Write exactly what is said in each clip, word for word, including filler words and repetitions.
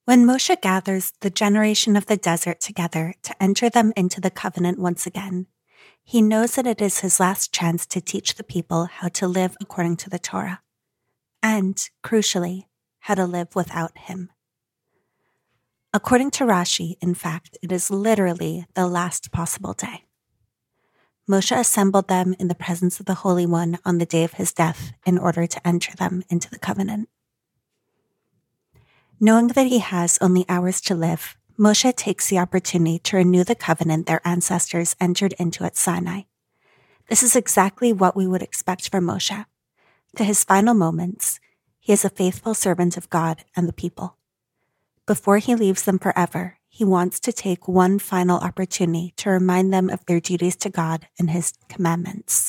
When Moshe gathers the generation of the desert together to enter them into the covenant once again, he knows that it is his last chance to teach the people how to live according to the Torah, and, crucially, how to live without him. According to Rashi, in fact, it is literally the last possible day. Moshe assembled them in the presence of the Holy One on the day of his death in order to enter them into the covenant. Knowing that he has only hours to live, Moshe takes the opportunity to renew the covenant their ancestors entered into at Sinai. This is exactly what we would expect from Moshe. To his final moments, he is a faithful servant of God and the people. Before he leaves them forever, he wants to take one final opportunity to remind them of their duties to God and his commandments.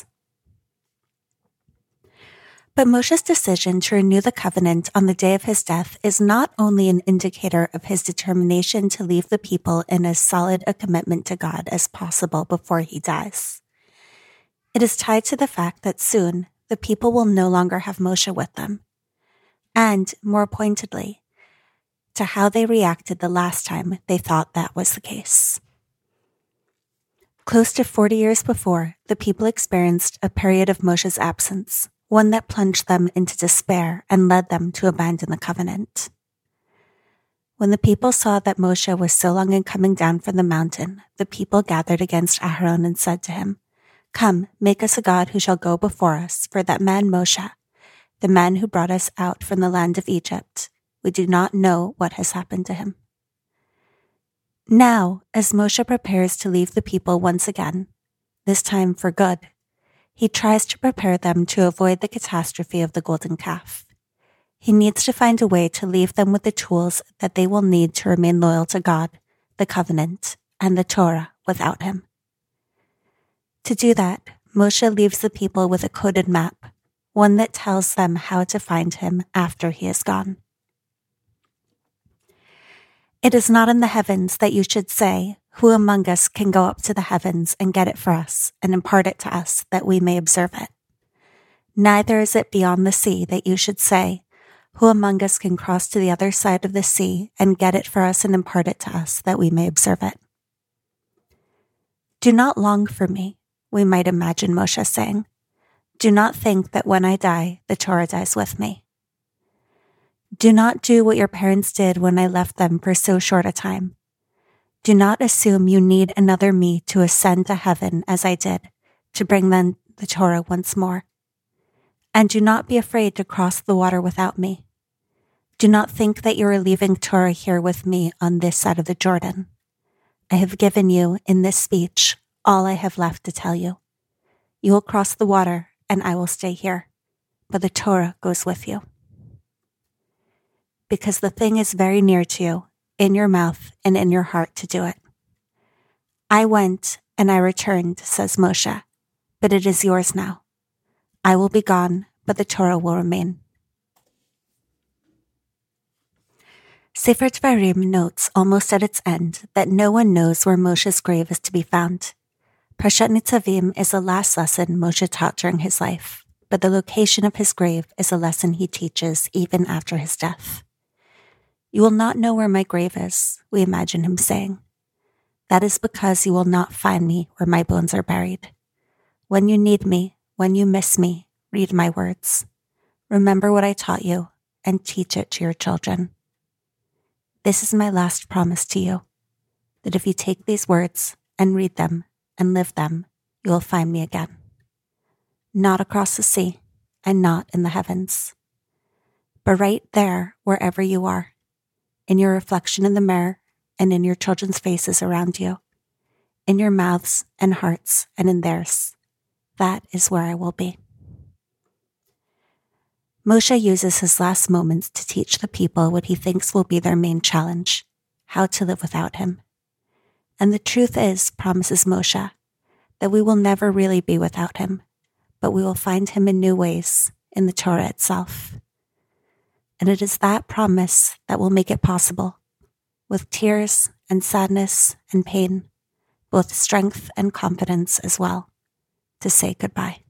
But Moshe's decision to renew the covenant on the day of his death is not only an indicator of his determination to leave the people in as solid a commitment to God as possible before he dies. It is tied to the fact that soon the people will no longer have Moshe with them, and, more pointedly, to how they reacted the last time they thought that was the case. Close to forty years before, the people experienced a period of Moshe's absence, one that plunged them into despair and led them to abandon the covenant. When the people saw that Moshe was so long in coming down from the mountain, the people gathered against Aharon and said to him, "Come, make us a god who shall go before us, for that man Moshe, the man who brought us out from the land of Egypt, we do not know what has happened to him." Now, as Moshe prepares to leave the people once again, this time for good, he tries to prepare them to avoid the catastrophe of the golden calf. He needs to find a way to leave them with the tools that they will need to remain loyal to God, the covenant, and the Torah without him. To do that, Moshe leaves the people with a coded map, one that tells them how to find him after he is gone. It is not in the heavens that you should say, "Who among us can go up to the heavens and get it for us and impart it to us that we may observe it? Neither is it beyond the sea that you should say, "Who among us can cross to the other side of the sea and get it for us and impart it to us that we may observe it?" Do not long for me, we might imagine Moshe saying. Do not think that when I die, the Torah dies with me. Do not do what your parents did when I left them for so short a time. Do not assume you need another me to ascend to heaven as I did, to bring them the Torah once more. And do not be afraid to cross the water without me. Do not think that you are leaving Torah here with me on this side of the Jordan. I have given you, in this speech, all I have left to tell you. You will cross the water, and I will stay here, but the Torah goes with you. Because the thing is very near to you, in your mouth and in your heart to do it. I went and I returned, says Moshe, but it is yours now. I will be gone, but the Torah will remain. Sefer Dvarim notes almost at its end that no one knows where Moshe's grave is to be found. Parshat Nitzavim is the last lesson Moshe taught during his life, but the location of his grave is a lesson he teaches even after his death. You will not know where my grave is, we imagine him saying. That is because you will not find me where my bones are buried. When you need me, when you miss me, read my words. Remember what I taught you and teach it to your children. This is my last promise to you, that if you take these words and read them and live them, you will find me again. Not across the sea and not in the heavens, but right there wherever you are, in your reflection in the mirror and in your children's faces around you, in your mouths and hearts and in theirs. That is where I will be. Moshe uses his last moments to teach the people what he thinks will be their main challenge, how to live without him. And the truth is, promises Moshe, that we will never really be without him, but we will find him in new ways in the Torah itself. And it is that promise that will make it possible, with tears and sadness and pain, both strength and confidence as well, to say goodbye.